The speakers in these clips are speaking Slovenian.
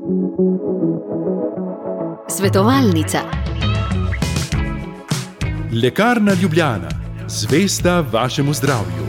Svetovalnica. Lekarna Ljubljana, zvesta vašemu zdravju.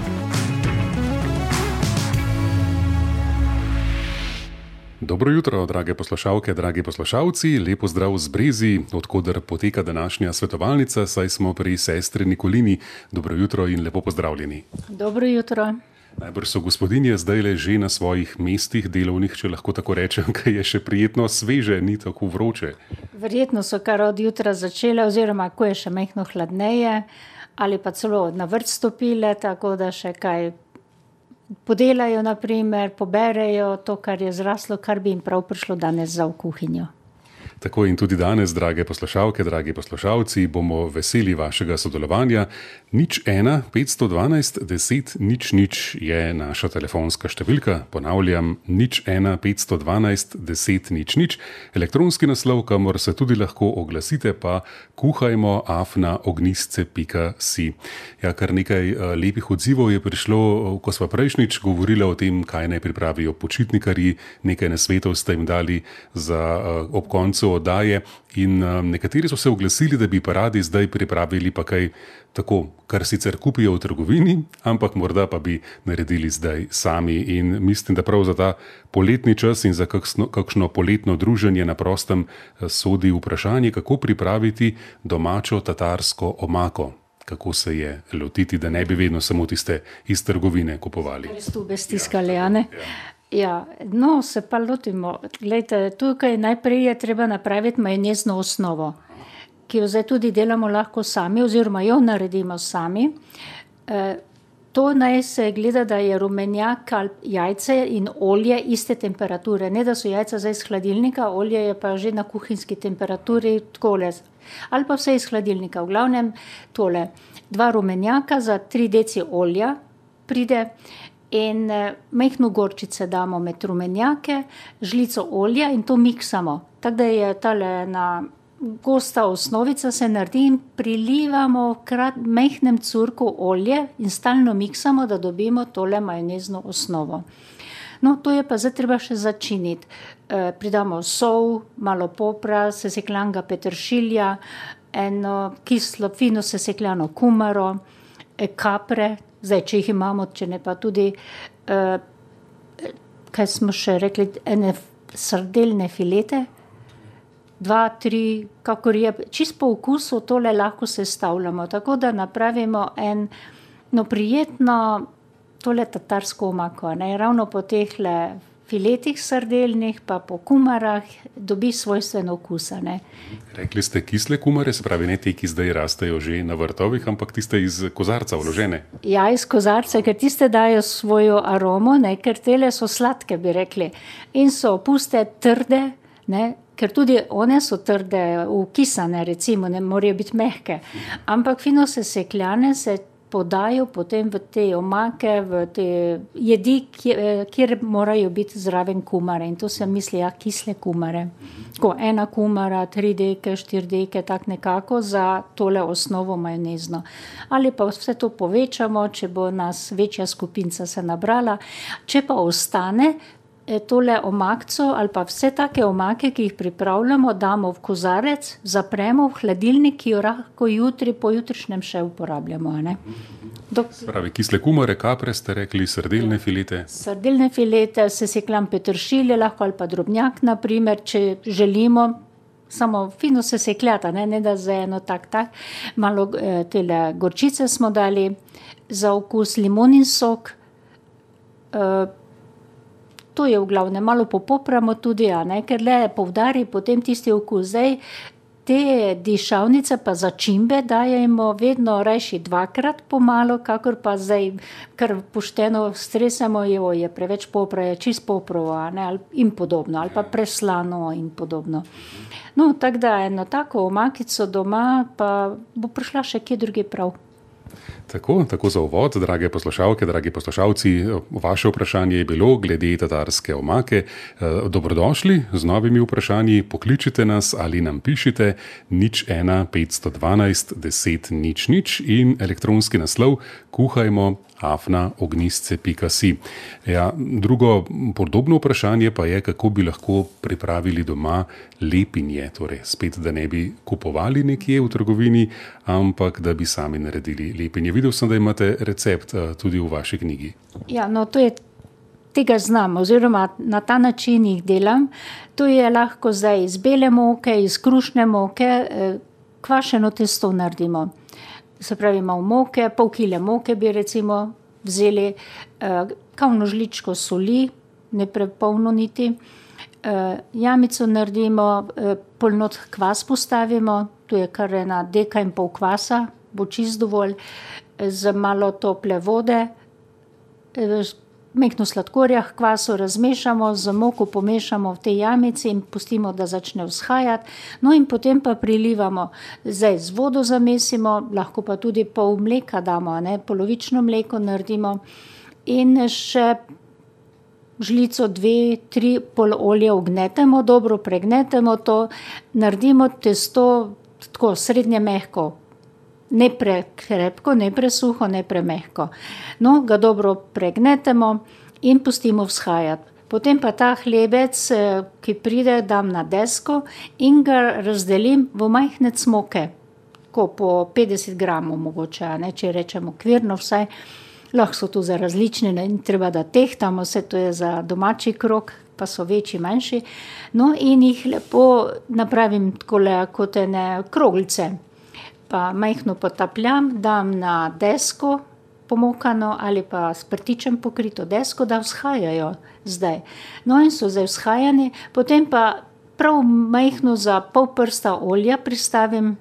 Dobro jutro, drage poslušalke, dragi poslušalci, lepo zdrav z Brezi, odkoder poteka današnja svetovalnica, saj smo pri sestri Nikolini. Dobro jutro in lepo pozdravljeni. Dobro jutro. Najbrž so gospodinje zdajle že na svojih mestih delovnih, če lahko tako rečem, ker je še prijetno sveže, ni tako vroče. Verjetno so kar od jutra začele, oziroma ko je še majhno hladneje, ali pa celo na vrt stopile, tako da še kaj podelajo, naprimer, poberejo to, kar je zraslo, kar bi jim prav prišlo danes za v kuhinjo. Tako in tudi danes, drage poslušalke, dragi poslušalci, bomo veseli vašega sodelovanja. 01 512 10 00 je naša telefonska številka. Ponavljam, 01 512 10 00. Elektronski naslov, kamor se tudi lahko oglasite, pa kuhajmo@ognistce.si. Ja, kar nekaj lepih odzivov je prišlo, ko sva prejšnjič govorila o tem, kaj naj pripravijo počitnikarji. Nekaj nasvetov ste jim dali za ob koncu oddaje in nekateri so se oglasili, da bi pa radi zdaj pripravili pa kaj tako, kar sicer kupijo v trgovini, ampak morda pa bi naredili zdaj sami. In mislim, da prav za ta poletni čas in za kakšno poletno druženje na prostem sodi vprašanje, kako pripraviti domačo tatarsko omako. Kako se je lotiti, da ne bi vedno samo tiste iz trgovine kupovali. Stube stiskali, a ne? Ja, no, se pa lotimo. Glejte, tukaj najprej je treba napraviti majonezno osnovo, ki jo zdaj tudi delamo lahko sami, oziroma jo naredimo sami. To naj se gleda, da je rumenjak ali jajce in olje iste temperature. Ne, da so jajca zdaj iz hladilnika, olje je pa že na kuhinjski temperaturi, takole. Ali pa vse iz hladilnika. V glavnem tole, 2 rumenjaka za 3 deci olja pride. In majhno gorčice damo med rumenjake, žlico olja in to miksamo. Tako da je tale ena gosta osnovica se naredi in prilivamo v majhnem curku olje in stalno miksamo, da dobimo tole majonezno osnovo. No, to je pa zdaj treba še začiniti. Pridamo sol, malo popra, sesekljanga peteršilja, eno kislo, fino sesekljano kumaro, kapre, zdaj, če jih imamo, če ne pa tudi, kaj smo še rekli, ene sardelne filete, 2, 3, kakor je, čist po okusu tole lahko sestavljamo, tako da napravimo eno prijetno tole tatarsko omako, ne, ravno po tehle filetih sardelnih, pa po kumarah, dobi svojstven okus, ne. Rekli ste kisle kumare, se pravi ne te, ki zdaj rastejo že na vrtovih, ampak tiste iz kozarca vložene. Ja, iz kozarca, ker tiste dajo svojo aromo, ne, ker tele so sladke, bi rekli. In so puste trde, ne, ker tudi one so trde, ukisane, recimo, ne morajo biti mehke. Ampak fino sesekljane se podajo potem v te omake, v te jedi, kjer morajo biti zraven kumare. In to se misli, kisle kumare. Tako, 1 kumara, 3 deke, 4 deke, tak nekako za tole osnovo majonezno. Ali pa vse to povečamo, če bo nas večja skupinca se nabrala. Če pa ostane tole omakco ali pa vse take omake, ki jih pripravljamo, damo v kozarec, zapremo v hladilnik, ki jo lahko jutri, pojutrišnjem še uporabljamo, ne. Pravi, kisle kumare, kapre ste rekli, sardelne filete. Sardelne filete, sesekljam peteršilje, lahko ali pa drobnjak, naprimer, če želimo, samo fino sesekljata, ne da za eno tak, malo tele gorčice smo dali, za okus limonin sok, to je v glavnem, malo popopramo tudi, ne, ker le poudari potem tisti okus. Zdaj, te dišavnice pa začimbe dajemo vedno rajši 2-krat pomalo, kakor pa zdaj, kar pošteno stresamo, je preveč popra, je čist poprovo, ne, in podobno, ali pa preslano in podobno. No, tako da eno tako omakico doma pa bo prišla še kje drugi prav. Tako za uvod, drage poslušalke, dragi poslušalci, vaše vprašanje je bilo glede tatarske omake. Dobrodošli z novimi vprašanji, pokličite nas ali nam pišite 01 512 10 00 in elektronski naslov kuhajmo@ognisce.si. Ja, drugo podobno vprašanje pa je, kako bi lahko pripravili doma lepinje, torej spet, da ne bi kupovali nekje v trgovini, ampak da bi sami naredili lepinje. Videl sem, da imate recept tudi v vaši knjigi. Ja, no, tega znam, oziroma na ta način jih delam. To je lahko zdaj iz bele moke, iz krušne moke, kvašeno testo naredimo. Se pravi, imamo moke, pol kile moke bi recimo vzeli, kavno žličko soli, ne prepolno niti, jamico naredimo, pol not kvas postavimo, to je kar 1,5 deka kvasa, bo čist dovolj, z malo tople vode, mehko sladkorja h kvasu razmešamo, z moko pomešamo v tej jamici in pustimo, da začne vzhajati. No in potem pa prilivamo, zdaj z vodo zamesimo, lahko pa tudi pol mleka damo, polovično mleko naredimo in še žlico, 2, 3 pol olja ugnetemo, dobro pregnetemo to, naredimo testo tako srednje mehko, ne prekrepko, ne presuho, ne premehko. No, ga dobro pregnetemo in pustimo vzhajati. Potem pa ta hlebec, ki pride, dam na desko in ga razdelim v majhne cmoke, tako po 50 gramov mogoče, če rečemo okvirno vsaj. Lahko so tu za različne, in treba da tehtamo, vse to je za domači krog, pa so večji, manjši. No in jih lepo napravim takole kot ene kroglice. Pa majhno potapljam, dam na desko pomokano ali pa s prtičem pokrito desko, da vzhajajo zdaj. No in so zdaj vzhajani, potem pa prav majhno za pol prsta olja pristavim,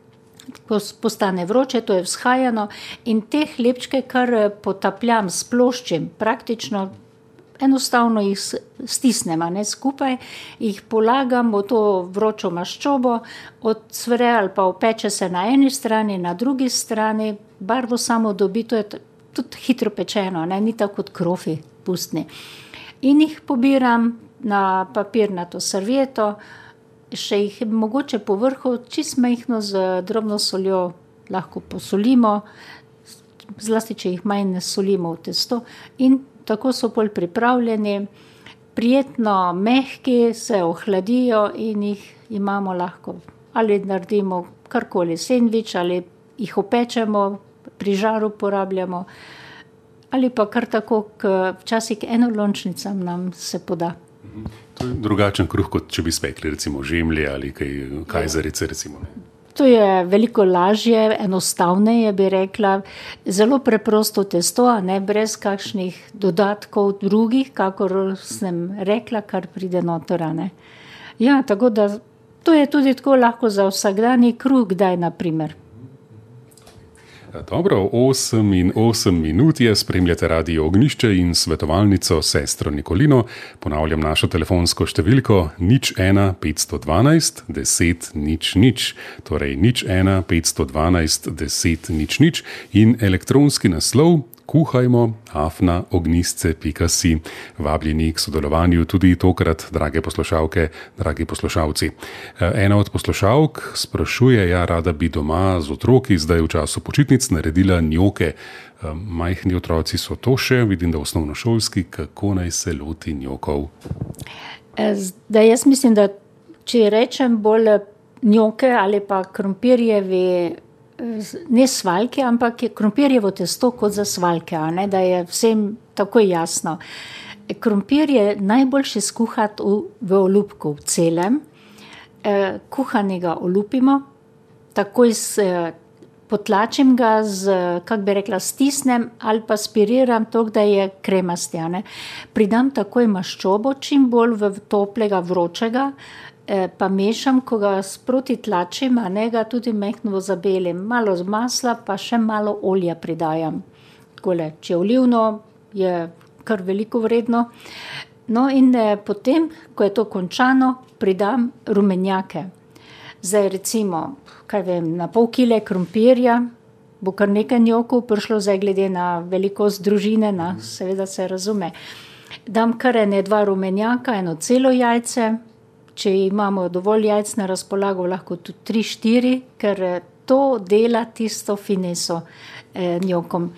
ko postane vroče, to je vzhajano in te hlebčke kar potapljam, sploščim, praktično enostavno jih stisnem skupaj, jih polagam v to vročo maščobo, odsvre ali pa opeče se na eni strani, na drugi strani, barvo samo dobi, to je tudi hitro pečeno, ni tako kot krofi pustni. In jih pobiram na papirnato servieto, še jih mogoče po vrhu čist majhno z drobno soljo lahko posolimo, zlasti če jih manj solimo v testo in tako so pol pripravljeni, prijetno mehki, se ohladijo in jih imamo lahko. Ali naredimo karkoli, sendvič, ali jih opečemo, pri žaru porabljamo, ali pa kar tako, včasih enolončnicam nam se poda. To je drugačen kruh, kot če bi spekli recimo žemlje ali kajzerice recimo. To je veliko lažje, enostavneje bi rekla, zelo preprosto testo, brez kakšnih dodatkov drugih, kakor sem rekla, kar pride noter. Ja, tako da to je tudi tako lahko za vsakdanji kruh, kdaj naprimer. Dobro, 8:08 minut je, spremljate Radio Ognjišče in svetovalnico sestro Nikolino. Ponavljam našo telefonsko številko 01 512 10 00, torej 01 512 10 00 in elektronski naslov kuhajmo@ognisce.si. Vabljeni k sodelovanju tudi tokrat, drage poslušalke, dragi poslušalci. Ena od poslušalk sprašuje, rada bi doma z otroki zdaj v času počitnic naredila njoke. Majhni otroci so to še, vidim, da osnovnošolski, kako naj se loti njokov? Jaz mislim, da če rečem bolj njoke ali pa krompirjevi, ne svaljke, ampak je krompirjevo testo kot za svaljke, da je vsem tako jasno. Krompir je najboljše skuhati v olupku, v celem. Kuhanega olupimo, takoj potlačim ga, kako bi rekla, stisnem ali pa spiriram to, da je kremasti. Pridam takoj maščobo, čim bolj v toplega, vročega, pa mešam, ko ga sproti tlačim, ga tudi mehko zabelim. Malo z masla, pa še malo olja pridajam. Takole, če je olivno, je kar veliko vredno. No in potem, ko je to končano, pridam rumenjake. Zdaj recimo, na pol kile krompirja, bo kar nekaj njokov prišlo, zdaj glede na velikost družine, seveda se razume. Dam kar 2 rumenjaka, 1 celo jajce, če imamo dovolj jajc na razpolago, lahko tudi 3-4, ker to dela tisto fineso njokom.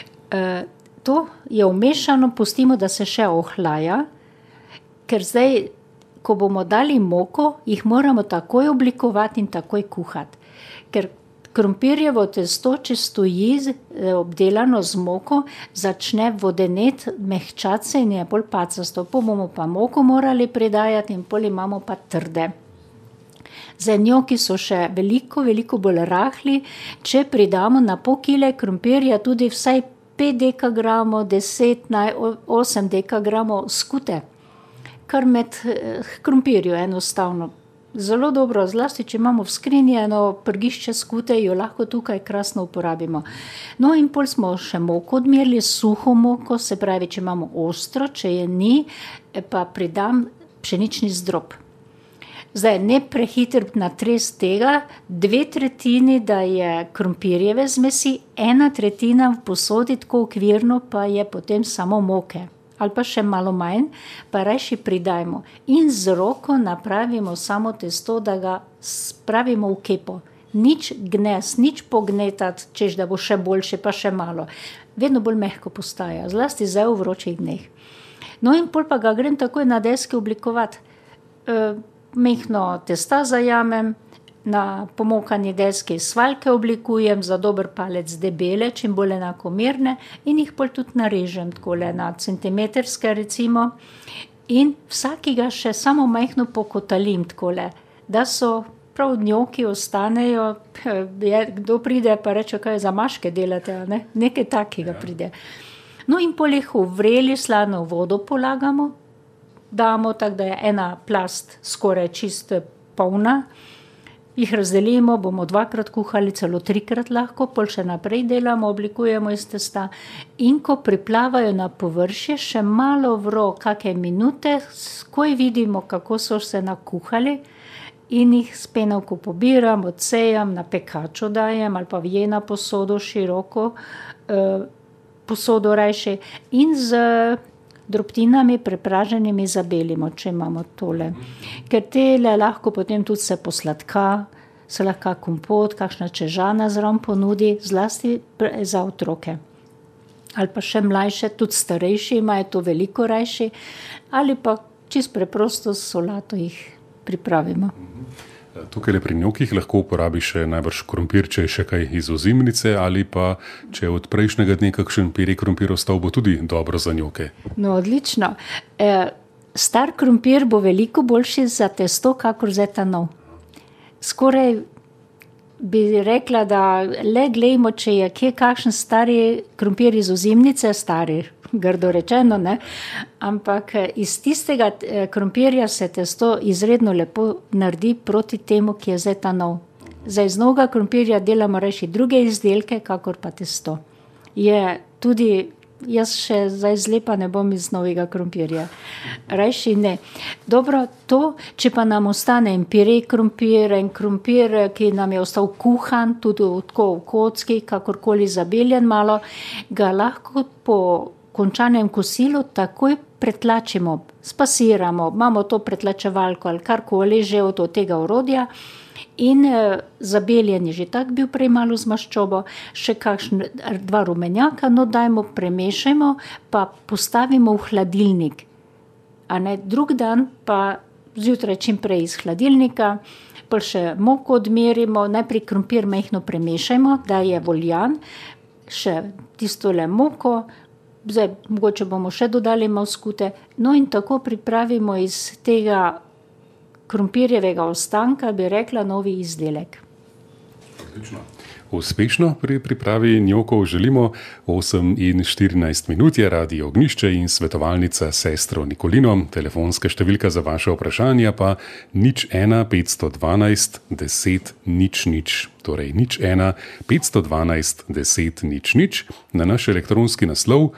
To je vmešano, pustimo, da se še ohlaja, ker zdaj, ko bomo dali moko, jih moramo takoj oblikovati in takoj kuhati. Ker krompirjevo testo, če stoji obdelano z moko, začne vodeneti, mehčati se in je bolj pacasto. Bomo pa moko morali pridajati in pol imamo pa trde. Zdaj, njoki so še veliko, veliko bolj rahli, če pridamo na pol kile krompirja tudi vsaj 5 dekagramov, 10 na 8 dekagramov skute. Kar med krompirju enostavno. Zelo dobro, zlasti, če imamo v skrinji eno prgišče skute, jo lahko tukaj krasno uporabimo. No in pol smo še moko odmerili, suho moko, se pravi, če imamo ostro, če je ni, pa pridam pšenični zdrob. Zdaj, ne prehiter natres tega, 2/3, da je krompirjeve zmesi, 1/3 v posodi, tako okvirno, pa je potem samo moke. Ali pa še malo manj, pa rajši pridajmo. In z roko napravimo samo testo, da ga spravimo v kepo. Nič gnes, nič pognetati, češ da bo še boljše, pa še malo. Vedno bolj mehko postaja, zlasti zdaj v vročih dneh. No in pol pa ga grem takoj na deski oblikovati. Mehno testa zajamem, na pomokani deski svaljke oblikujem, za dober palec debele, čim bolj enakomerne, in jih pol tudi narežem, takole na centimetrske recimo, in vsakega še samo majhno pokotalim, takole, da so prav njoki ostanejo, kdo pride pa reče, kaj zamaške delate, ne? Nekaj takega pride. No in pol jih v vreli slano vodo polagamo, damo tako, da je ena plast skoraj čisto polna, jih razdelimo, bomo 2-krat kuhali, celo 3-krat lahko, pol še naprej delamo, oblikujemo iz testa in ko priplavajo na površje, še malo vro, kakšne minute, skoj vidimo, kako so se nakuhali in jih s penovko pobiram, odsejam, na pekačo dajem ali pa v jena posodo, široko posodo rajši in z drobtinami prepraženimi zabelimo, če imamo tole. Ker tele lahko potem tudi se posladka, se lahko kompot, kakšna čežana zraven ponudi, zlasti za otroke. Ali pa še mlajše, tudi starejši imajo to veliko rajši, ali pa čisto preprosto solato jih pripravimo. Tukaj pri njokih lahko uporabiš še najbrž krompir, če je še kaj iz ozimnice, ali pa če je od prejšnjega dne kakšen pire krompir ostal, bo tudi dobro za njoke. No, odlično. Star krompir bo veliko boljši za testo, kakor zdaj ta nov. Skoraj bi rekla, da le glejmo, če je kje kakšen stari krompir iz ozimnice, stari, grdo rečeno, ne? Ampak iz tistega krompirja se testo izredno lepo naredi proti temu, ki je zdaj ta nov. Zdaj iz novega krompirja delamo reči druge izdelke, kakor pa testo. Je tudi, jaz še zdaj zlepa ne bom iz novega krompirja. Rajši ne. Dobro, to, če pa nam ostane en pire krompir, en krompir, ki nam je ostal kuhan, tudi tako v kocki, kakorkoli zabeljen malo, ga lahko po končanem kosilu takoj pretlačimo, spasiramo, imamo to pretlačevalko ali karkoli že od tega orodja in zabeljen je že tak bil prej malo z maščobo, še kakšen 2 rumenjaka, no dajmo, premešajmo, pa postavimo v hladilnik. A ne, drug dan pa zjutraj čim prej iz hladilnika, pa še moko odmerimo, najprej krompir majhno premešajmo, da je voljan, še tistole moko, zdaj mogoče bomo še dodali malo skute, no in tako pripravimo iz tega krompirjevega ostanka, bi rekla, novi izdelek. Odlično. Uspešno pri pripravi njokov želimo. 8:14 je Radio Ognjišče in svetovalnica sestro Nikolino. Telefonska številka za vaše vprašanja pa 01 512 10 00. Torej 01 512 10 00. Na naš elektronski naslov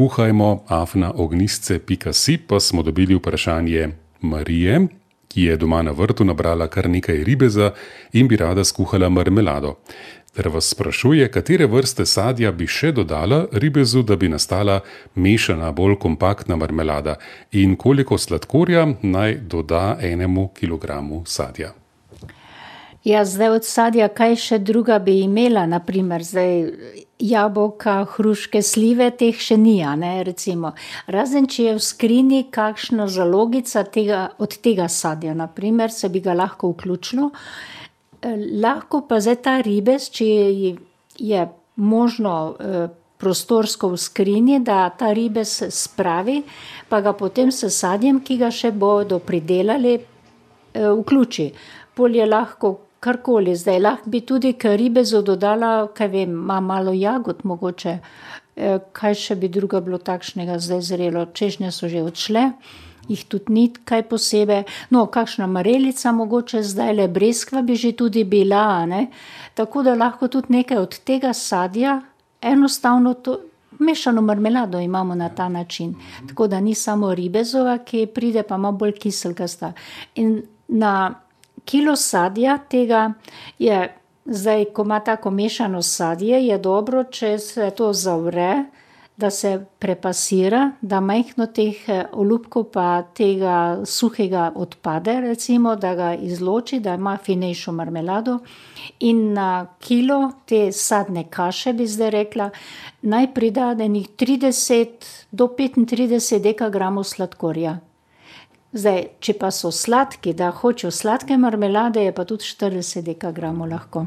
kuhajmo@ognisce.si pa smo dobili vprašanje Marije, ki je doma na vrtu nabrala kar nekaj ribeza in bi rada skuhala marmelado. ter vas sprašuje, katere vrste sadja bi še dodala ribezu, da bi nastala mešana, bolj kompaktna marmelada in koliko sladkorja naj doda 1 kilogramu sadja. Ja, zdaj od sadja, kaj še druga bi imela, naprimer, zdaj jabolka, hruške, slive, teh še ni, ne, recimo. Razen, če je v skrini kakšna zalogica od tega sadja, naprimer, se bi ga lahko vključilo. Lahko pa zdaj ta ribez, če je možno prostorsko v skrini, da ta ribez spravi, pa ga potem s sadjem, ki ga še bodo pridelali, vključi. Pol je lahko karkoli, zdaj lahko bi tudi k ribezu dodala, kaj vem, malo jagod mogoče, kaj še bi druga bilo takšnega zdaj zrelo, češnje so že odšle, jih tudi ni kaj posebej, no, kakšna marelica mogoče zdaj, le breskva bi že tudi bila, ne, tako da lahko tudi nekaj od tega sadja, enostavno to, mešano marmelado imamo na ta način, tako da ni samo ribezova, ki pride pa malo bolj kiselkasta. In na kilo sadja tega je, zdaj, ko ima tako mešano sadje, je dobro, če se to zavre, da se prepasira, da majhno teh olupkov pa tega suhega odpade, recimo, da ga izloči, da ima finejšo marmelado. In na kilo te sadne kaše, bi zdaj rekla, naj prida enih 30 do 35 dekagramov sladkorja. Zdaj, če pa so sladki, da hočejo sladke marmelade, je pa tudi 40 dekagramov lahko.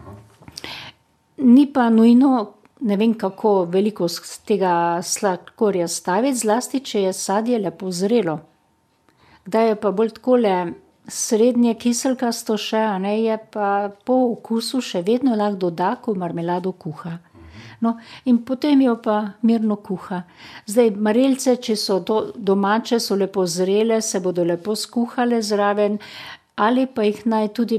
Ni pa nujno, ne vem kako veliko z tega sladkorja staviti, zlasti, če je sadje lepo zrelo. Kdaj je pa bolj takole srednje kiselkasto še, ne, je pa po okusu še vedno lahko doda, ko marmelado kuha. No, in potem jo pa mirno kuha. Zdaj, marelice, če so domače, so lepo zrele, se bodo lepo skuhale zraven, ali pa jih naj tudi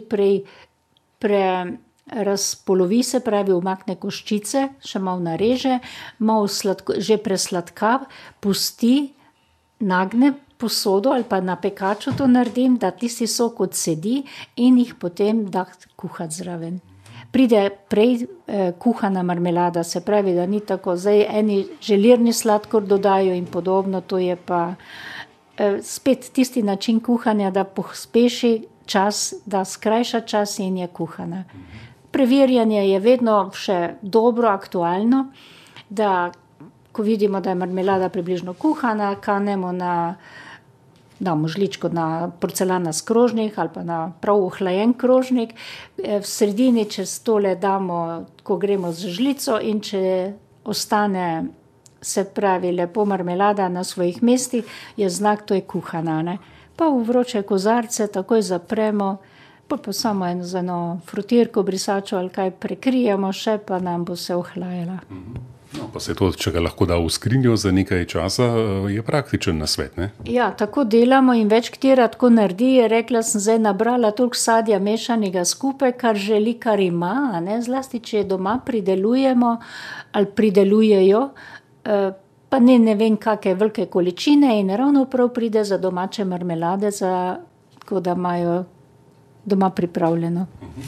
razpolovi, se pravi, umakne koščice, še malo nareže, malo že presladka, pusti, nagne posodo ali pa na pekaču to naredim, da tisti sok odsedi in jih potem da kuhati zraven. Pride prej kuhana marmelada, se pravi, da ni tako, zdaj eni želirni sladkor dodajo in podobno, to je pa spet tisti način kuhanja, da pospeši čas, da skrajša čas in je kuhana. Preverjanje je vedno še dobro, aktualno, da ko vidimo, da je marmelada približno kuhana, kanemo damo žličko na porcelanast krožnik ali pa na prav ohlajen krožnik. V sredini čez tole damo, ko gremo z žlico, in če ostane, se pravi, lepo marmelada na svojih mestih, je znak, to je kuhana, ne. Pa v vroče kozarce takoj zapremo, pa samo z eno frutirko, brisačo ali kaj prekrijemo še, pa nam bo se ohlajala. No, pa se to, če ga lahko da v skrinjo za nekaj časa, je praktičen nasvet, ne? Ja, tako delamo in več katera tako naredi, je rekla, sem zdaj nabrala toliko sadja mešanega skupaj, kar želi, kar ima, ne, zlasti, če doma pridelujemo ali pridelujejo, pa ne vem, kakšne velike količine in ravno prav pride za domače marmelade, tako da imajo doma pripravljeno.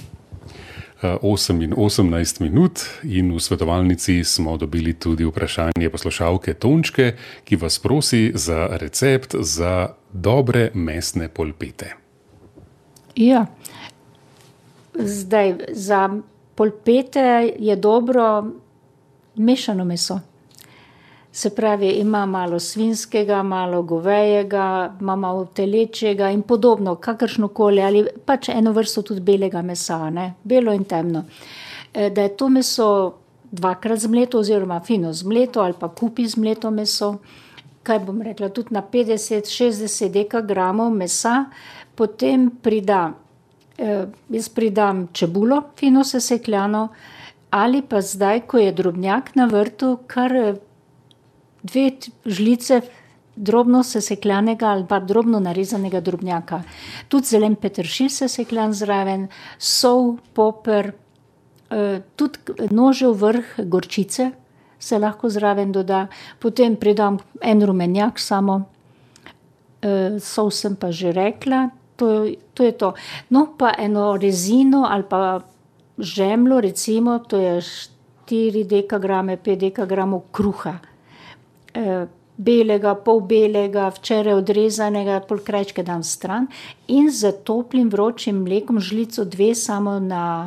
8 in 18 minut in v svetovalnici smo dobili tudi vprašanje poslušalke Tončke, ki vas prosi za recept za dobre mesne polpete. Ja, zdaj za polpete je dobro mešano meso. Se pravi, ima malo svinjskega, malo govejega, ima malo telečjega in podobno, kakršnokoli, ali pač eno vrsto tudi belega mesa, ne, belo in temno. Da je to meso dvakrat zmleto oziroma fino zmleto ali pa kupi zmleto meso, kaj bom rekla, tudi na 50-60 dekagramov mesa, potem jaz pridam čebulo, fino sesekljano, ali pa zdaj, ko je drobnjak na vrtu, kar 2 žlice drobno sesekljanega ali pa drobno narezanega drobnjaka. Tudi zelen peteršilj sesekljan zraven, sol, poper, tudi nožev vrh gorčice se lahko zraven doda, potem pridam en rumenjak samo, sol sem pa že rekla, to je to. No, pa eno rezino ali pa žemljo, recimo, to je 4 dekagrame, 5 dekagramov kruha. Belega, pol belega, včeraj odrezanega, pol krajčke dam stran in z toplim vročim mlekom žlico 2 samo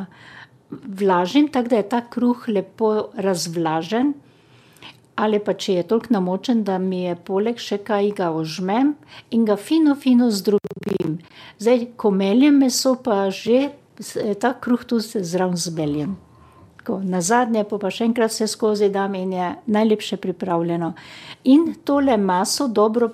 vlažim, tako da je ta kruh lepo razvlažen. Ali pa če je toliko namočen, da mi je poleg še kaj, ga ožmem in ga fino zdrobim. Zdaj, ko meljem meso, pa že ta kruh tu se zraven zmeljem. Nazadnje pa še enkrat vse skozi dam in je najlepše pripravljeno. In tole maso dobro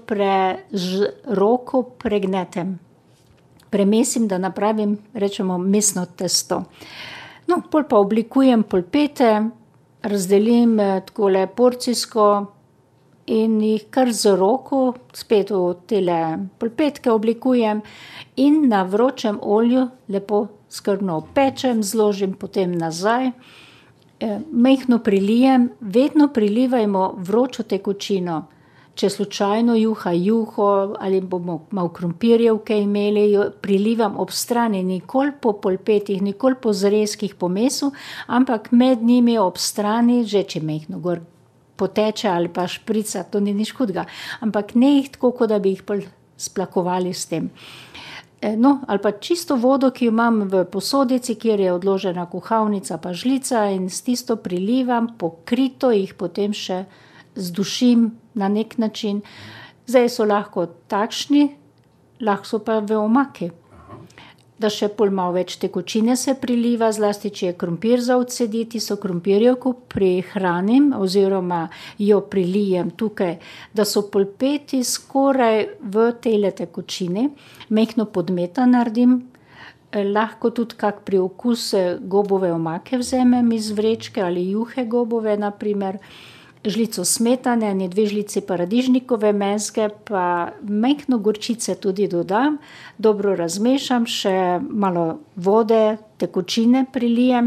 roko pregnetem. Premesim, da napravim, rečemo, mesno testo. No, pol pa oblikujem polpete, razdelim takole porcijsko in jih kar z roko, spet v tele polpetke oblikujem in na vročem olju lepo skrbno opečem, zložim potem nazaj. Majhno prilijem, vedno prilivajmo vročo tekočino. Če slučajno juho ali bomo malo krompirjevke imeli, jo prilivam ob strani, nikoli po polpetih, nikoli po zrezkih po mesu, ampak med njimi ob strani, že če majhno gor poteče ali pa šprica, to ni nič hudega, ampak ne jih tako, kot da bi jih splakovali s tem. No, ali pa čisto vodo, ki jo imam v posodici, kjer je odložena kuhalnica pa žlica in s tisto prilivam, pokrito jih potem še zdušim na nek način. Zdaj so lahko takšni, lahko so pa v omaki. Da še pol malo več tekočine se priliva, zlasti če je krompir za odcediti, so krompirjevko prihranim oziroma jo prilijem tukaj, da so polpeti skoraj v tejle tekočini, majhno podmeta naredim, lahko tudi kak priokus gobove omake vzemem iz vrečke ali juhe gobove, naprimer, žlico smetane, 2 žlici paradižnikove mezge, pa majhno gorčice tudi dodam, dobro razmešam, še malo vode, tekočine prilijem.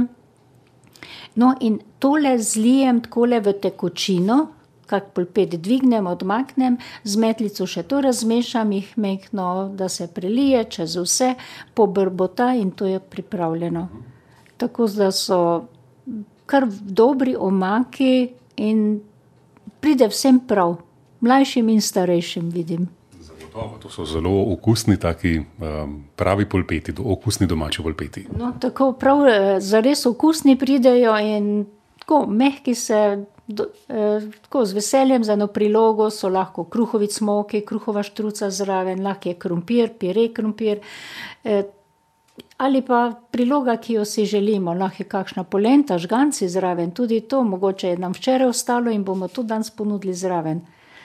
No in tole zlijem takole v tekočino, kak polpet dvignem, odmaknem, z metlico še to razmešam, jih majhno, da se prelije čez vse, pobrbota in to je pripravljeno. Tako da so kar dobri omaki in pride vsem prav, mlajšim in starejšim, vidim. Zagotovo, to so zelo okusni, taki pravi polpeti, okusni domači polpeti. No, tako prav, zares okusni pridejo in tako mehki se, tako z veseljem za eno prilogo so lahko kruhovi cmoki, kruhova štruca zraven, lahko je krompir, pire krompir, ali pa priloga, ki jo si želimo, lahko je kakšna polenta, žganci zraven, tudi to, mogoče je nam včeraj ostalo in bomo to danes ponudili zraven.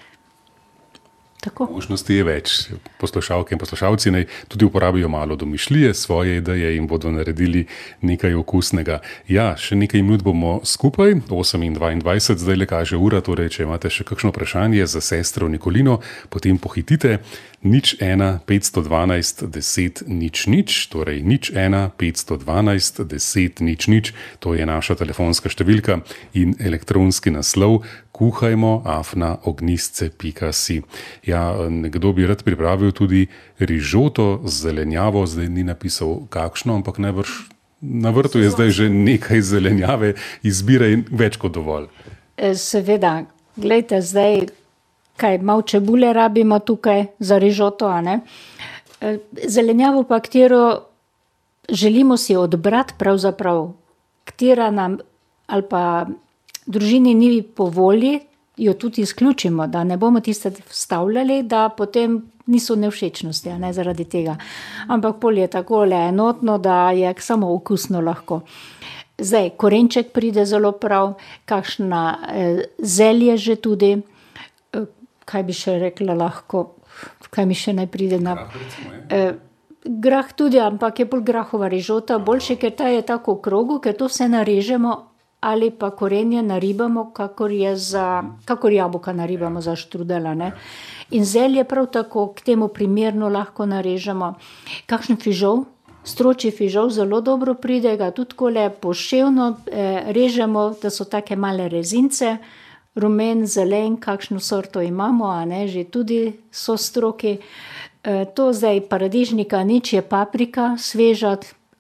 Tako. Možnosti je več. Poslušalke in poslušalci naj tudi uporabijo malo domišljije, svoje ideje in bodo naredili nekaj okusnega. Ja, še nekaj minut bomo skupaj, 8:22, zdaj le kaže ura, torej če imate še kakšno vprašanje za sestro Nikolino, potem pohitite. 01 512 10 00, torej 01 512 10 00, to je naša telefonska številka in elektronski naslov kuhajmo@ognistce.si. Ja, nekdo bi rad pripravil tudi rižoto z zelenjavo, zdaj ni napisal kakšno, ampak najbrž na vrtu je zdaj že nekaj zelenjave, izbire in več kot dovolj. Seveda, glejte zdaj, kaj malo čebule rabimo tukaj za rižoto, a ne? Zelenjavo pa, katero želimo si odbrati pravzaprav, katera nam ali pa družini ni po volji, jo tudi izključimo, da ne bomo tiste vstavljali, da potem niso nevšečnosti, a ne, zaradi tega. Ampak pol je takole enotno, da je samo okusno lahko. Zdaj, korenček pride zelo prav, kakšna zelje že tudi, kaj bi še rekla lahko, kaj mi še naj pride na... Grah tudi, ampak je bolj grahova rižota, boljše, ker ta je tako v krogu, ker to vse narežemo ali pa korenje naribamo, kakor jabolka naribamo za štrudela, ne. In zelje prav tako, k temu primerno lahko narežemo. Kakšen fižol, stročji fižol zelo dobro pride, ga tudi takole poševno režemo, da so take male rezince, rumen, zelen, kakšno sorto imamo, a ne, že tudi so stroki. To zdaj paradižnika nič, je paprika, sveža,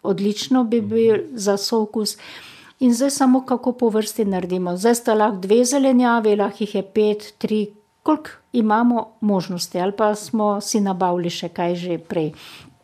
odlično bi bil za sookus. In zdaj samo kako po vrsti naredimo. Zdaj sta lahko 2 zelenjavi, lahko jih je 5, 3, koliko imamo možnosti, ali pa smo si nabavili še kaj že prej.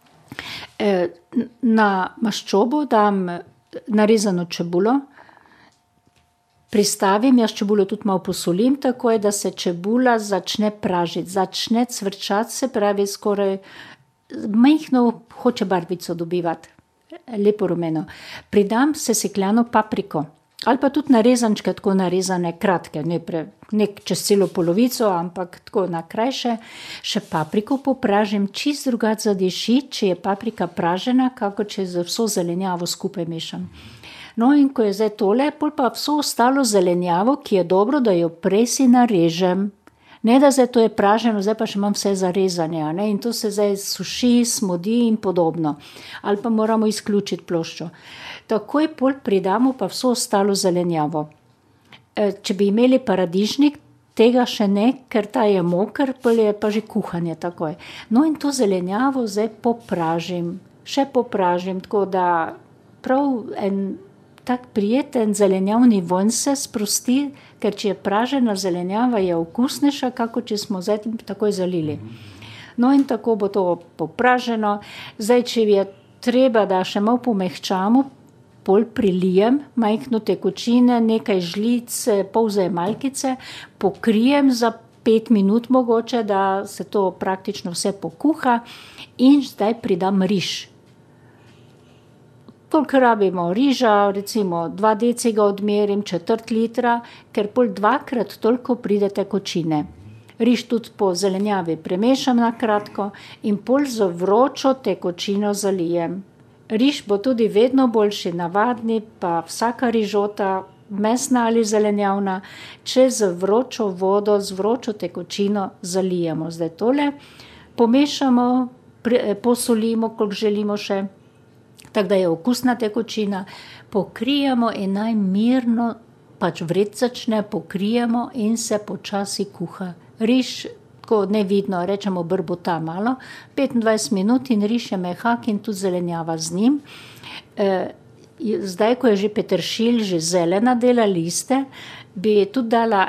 Na maščobo dam narezano čebulo, pristavim, jaz čebulo tudi malo posolim, tako je, da se čebula začne pražiti, začne cvrčati, se pravi skoraj majhno hoče barvico dobivati, lepo rumeno. Pridam sesekljano papriko, ali pa tudi narezančke, tako narezane kratke, ne čez celo polovico, ampak tako na krajše. Še papriko popražim, čisto drugače zadiši, če je paprika pražena, kako če z vso zelenjavo skupaj mešam. No, in ko je zdaj tole, pol pa vso ostalo zelenjavo, ki je dobro, da jo prej si narežem. Ne, da zdaj to je praženo, zdaj pa še imam vse zarezanje, ne? In to se zdaj suši, smodi in podobno. Ali pa moramo izključiti ploščo. Takoj pol pridamo pa vso ostalo zelenjavo. Če bi imeli paradižnik, tega še ne, ker ta je moker, pol je pa že kuhanje takoj. No, in to zelenjavo zdaj popražim, še popražim, tako da prav tak prijeten zelenjavni vonj se sprosti, ker če je pražena zelenjava, je okusnejša, kako če smo zdaj takoj zalili. No, in tako bo to popraženo. Zdaj, če je treba, da še malo pomehčamo, pol prilijem majhno tekočine, nekaj žlic, pol zajemalkice, pokrijem za 5 minut mogoče, da se to praktično vse pokuha in zdaj pridam riž. Koliko rabimo riža, recimo 2 deci ga odmerim, 1/4 litra, ker pol 2-krat toliko pride tekočine. Riž tudi po zelenjavi premešam na kratko in pol z vročo tekočino zalijem. Riž bo tudi vedno boljši, navadni, pa vsaka rižota, mesna ali zelenjavna, če z vročo vodo, z vročo tekočino zalijemo. Zdaj tole pomešamo, posolimo, koliko želimo še, tako da je okusna tekočina, pokrijemo in naj mirno, pač vred začne, pokrijemo in se počasi kuha. Riž, tako nevidno, rečemo brbota malo, 25 minut in riž je mehak in tudi zelenjava z njim. Zdaj, ko je že peteršilj, že zelena dela liste, bi tudi dala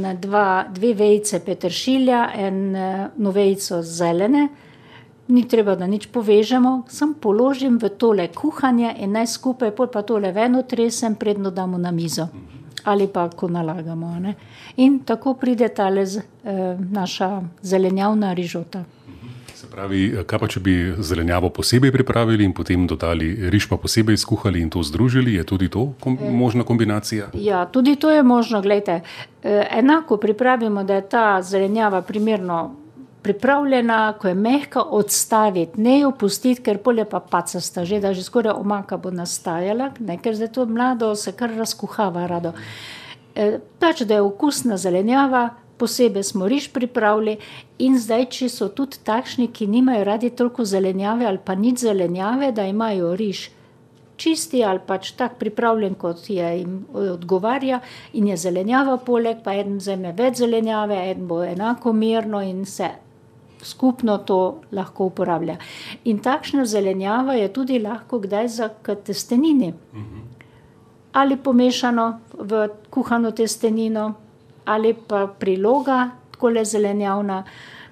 2 vejice peteršilja, 1 vejico zelene. Ni treba, da nič povežemo, sem položim v tole kuhanje in naj skupaj, pol pa tole ven otresem, predno damo na mizo. Ali pa, ko nalagamo, ne. In tako pride tale naša zelenjavna rižota. Se pravi, kaj pa če bi zelenjavo posebej pripravili in potem dodali riž pa posebej skuhali in to združili, je tudi to možna kombinacija? Ja, tudi to je možno, glejte. Enako pripravimo, da je ta zelenjava primerno pripravljena, ko je mehka, odstaviti, ne jo pustiti, ker pol je pa pacasta že, da že skoraj omaka bo nastajala, ne, ker zdaj to mlado se kar razkuhava rado. Pač, da je okusna zelenjava, posebej smo riž pripravili in zdaj, če so tudi takšni, ki nimajo radi toliko zelenjave ali pa nič zelenjave, da imajo riž čisti ali pač tak pripravljen, kot jim odgovarja in je zelenjava poleg, pa eden vzame več zelenjave, eden bo enakomerno in se skupno to lahko uporablja. In takšna zelenjava je tudi lahko kdaj za testenini. Ali pomešano v kuhano testenino, ali pa priloga, takole zelenjavna.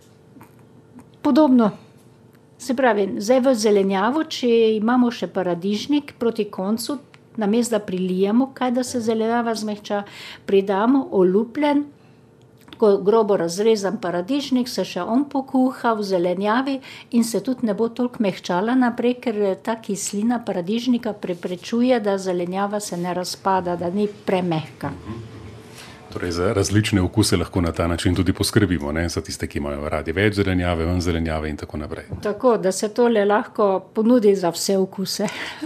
Podobno. Se pravi, zdaj v zelenjavo, če imamo še paradižnik proti koncu, namesto da prilijemo, kaj da se zelenjava zmehča, pridamo olupljen, tako grobo razrezan paradižnik, se še on pokuha v zelenjavi in se tudi ne bo toliko mehčala naprej, ker ta kislina paradižnika preprečuje, da zelenjava se ne razpada, da ni premehka. Torej, za različne okuse lahko na ta način tudi poskrbimo, ne? Za tiste, ki imajo radi več zelenjave, manj zelenjave in tako naprej. Tako, da se tole lahko ponudi za vse okuse.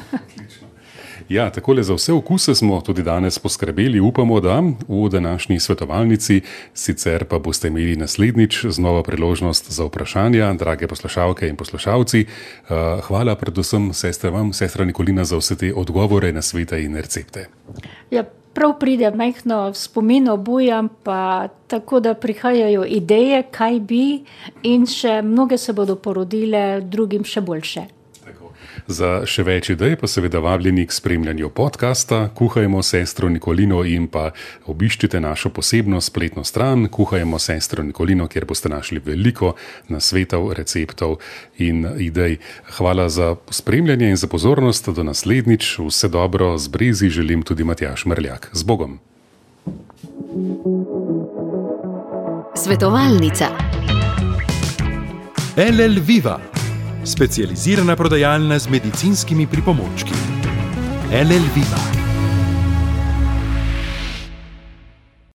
Ja, takole za vse okuse smo tudi danes poskrbeli, upamo, da v današnji svetovalnici, sicer pa boste imeli naslednjič znova priložnost za vprašanja, drage poslušalke in poslušalci. Hvala predvsem vam, sestra Nikolina, za vse te odgovore, nasvete in recepte. Ja, prav pride majhno spomin obujam, pa tako, da prihajajo ideje, kaj bi in še mnoge se bodo porodile, drugim še boljše. Za še več idej pa seveda vabljeni k spremljanju podcasta Kuhajmo s sestro Nikolino in pa obiščite našo posebno spletno stran Kuhajmo s sestro Nikolino, kjer boste našli veliko nasvetov, receptov in idej. Hvala za spremljanje in za pozornost. Do naslednjič. Vse dobro z Brezi želim tudi Matjaž Mrljak. Z Bogom. Svetovalnica. LL Viva, specializirana prodajalna z medicinskimi pripomočki. LL Viva.